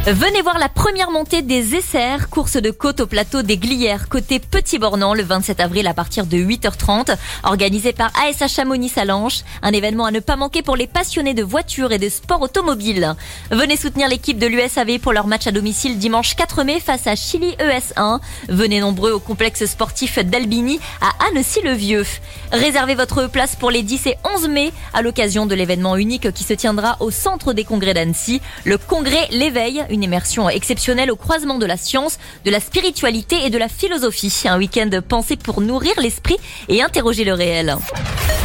Venez voir la première montée des SR, course de côte au plateau des Glières, côté Petit-Bornand, le 27 avril à partir de 8h30, organisé par ASA Chamonix-Salanches, un événement à ne pas manquer pour les passionnés de voitures et de sport automobile. Venez soutenir l'équipe de l'USAV pour leur match à domicile dimanche 4 mai face à Chili ES1. Venez nombreux au complexe sportif d'Albigny à Annecy-le-Vieux. Réservez votre place pour les 10 et 11 mai à l'occasion de l'événement unique qui se tiendra au centre des congrès d'Annecy, le congrès L'éveil, une immersion exceptionnelle au croisement de la science, de la spiritualité et de la philosophie. Un week-end pensé pour nourrir l'esprit et interroger le réel.